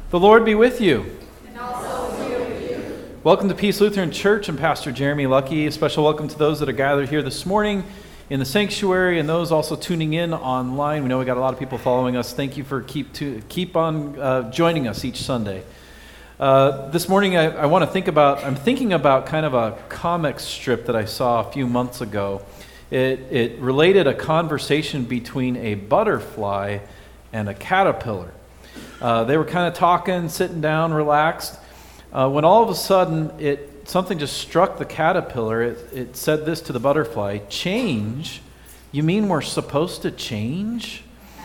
The Lord be with you. And also with you. Welcome to Peace Lutheran Church. I'm Pastor Jeremy Lucky. A special welcome to those that are gathered here this morning in the sanctuary and those also tuning in online. We know we got a lot of people following us. Thank you for keep on joining us each Sunday. This morning I'm thinking about kind of a comic strip that I saw a few months ago. It related a conversation between a butterfly and a caterpillar. They were kind of talking, sitting down, relaxed, when all of a sudden something just struck the caterpillar. It said this to the butterfly: "Change? You mean we're supposed to change?"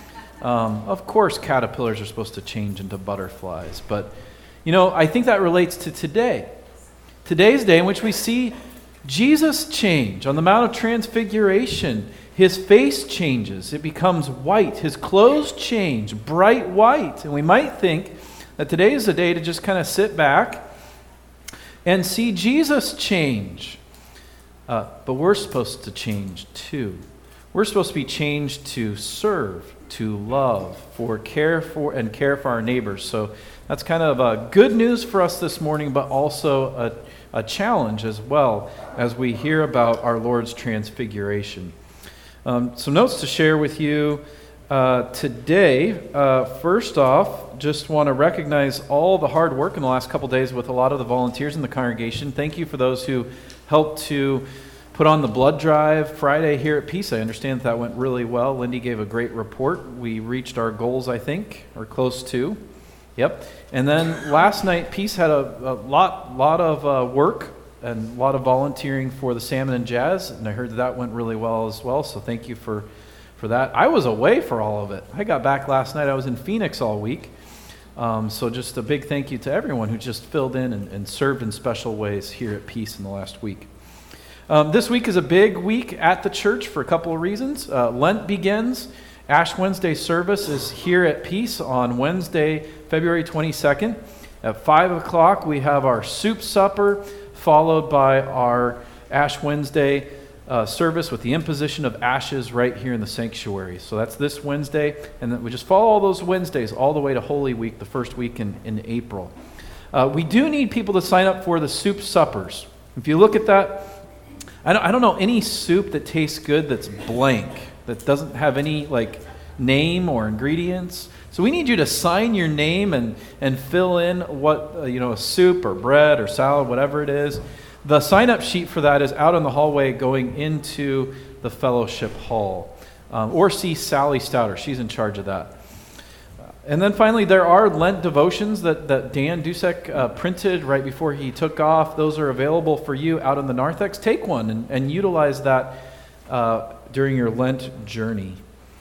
Of course caterpillars are supposed to change into butterflies, but I think that relates to today's day in which we see Jesus change. On the Mount of Transfiguration, his face changes. It becomes white. His clothes change, bright white. And we might think that today is the day to just kind of sit back and see Jesus change. But we're supposed to change too. We're supposed to be changed to serve, to love, care for our neighbors. So that's kind of good news for us this morning, but also a challenge as well as we hear about our Lord's transfiguration. Some notes to share with you today. First off, just want to recognize all the hard work in the last couple days with a lot of the volunteers in the congregation. Thank you for those who helped to put on the blood drive Friday here at Peace. I understand that went really well. Lindy gave a great report. We reached our goals, I think, or close to. Yep. And then last night, Peace had a lot of work and a lot of volunteering for the Salmon and Jazz, and I heard that went really well as well, so thank you for that. I was away for all of it. I got back last night. I was in Phoenix all week, so just a big thank you to everyone who just filled in and served in special ways here at Peace in the last week. This week is a big week at the church for a couple of reasons. Lent begins. Ash Wednesday service is here at Peace on Wednesday, February 22nd. At 5 o'clock, we have our soup supper, followed by our Ash Wednesday service with the imposition of ashes right here in the sanctuary. So that's this Wednesday, and then we just follow all those Wednesdays all the way to Holy Week, the first week in April. We do need people to sign up for the soup suppers. If you look at that, I don't know any soup that tastes good that's blank, that doesn't have any name or ingredients. So we need you to sign your name and fill in what, a soup or bread or salad, whatever it is. The sign-up sheet for that is out in the hallway going into the fellowship hall. Or see Sally Stouter. She's in charge of that. And then finally, there are Lent devotions that Dan Dusek printed right before he took off. Those are available for you out in the narthex. Take one and utilize that during your Lent journey.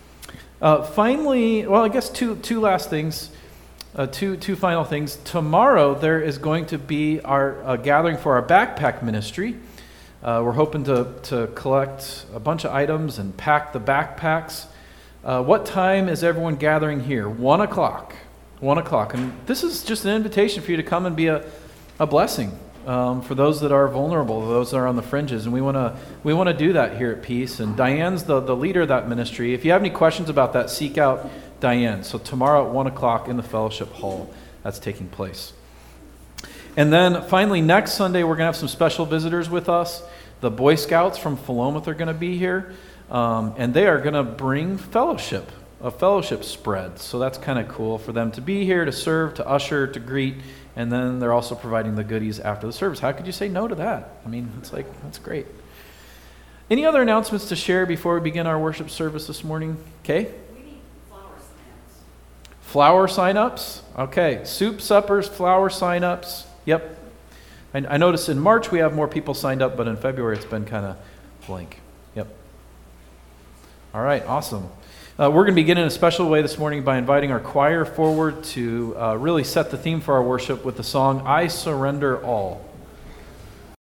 Finally, I guess two last things, two final things. Tomorrow there is going to be our gathering for our backpack ministry. We're hoping to collect a bunch of items and pack the backpacks. What time is everyone gathering here? 1 o'clock. 1 o'clock. And this is just an invitation for you to come and be a blessing for those that are vulnerable, those that are on the fringes, and we want to do that here at Peace. And Diane's the leader of that ministry. If you have any questions about that, seek out Diane. So tomorrow at 1 o'clock in the fellowship hall, that's taking place. And then finally, next Sunday, we're going to have some special visitors with us. The Boy Scouts from Philomath are going to be here, and they are going to bring a fellowship spread. So that's kind of cool for them to be here, to serve, to usher, to greet. And then they're also providing the goodies after the service. How could you say no to that? I mean, that's great. Any other announcements to share before we begin our worship service this morning? Okay. We need flower sign-ups. Flower sign-ups? Okay. Soup suppers, flower sign-ups. Yep. I noticed in March we have more people signed up, but in February it's been kind of blank. Yep. All right. Awesome. We're going to begin in a special way this morning by inviting our choir forward to really set the theme for our worship with the song, "I Surrender All."